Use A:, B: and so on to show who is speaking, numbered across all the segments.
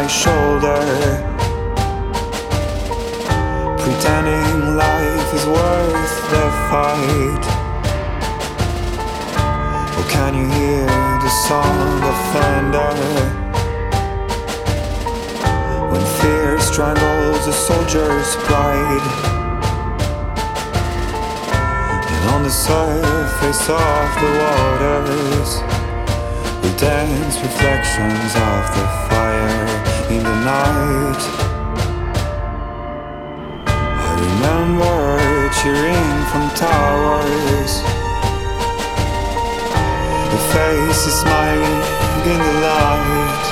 A: my shoulder, pretending life is worth the fight. Oh, can you hear the sound of thunder when fear strangles a soldier's pride? And on the surface of the waters we dance reflections of the fire in the night. I remember cheering from towers, the faces smiling in the light.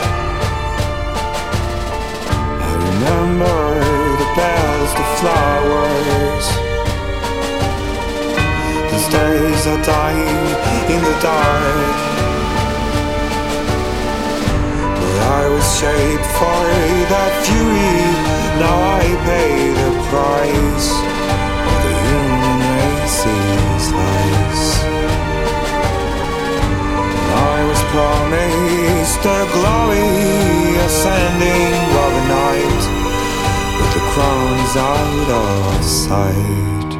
A: I remember the bells, the flowers. These days are dying in the dark. I was shaped for that fury. Now I pay the price of the human race's lies. And I was promised the glory ascending of a night, but the crown's out of sight.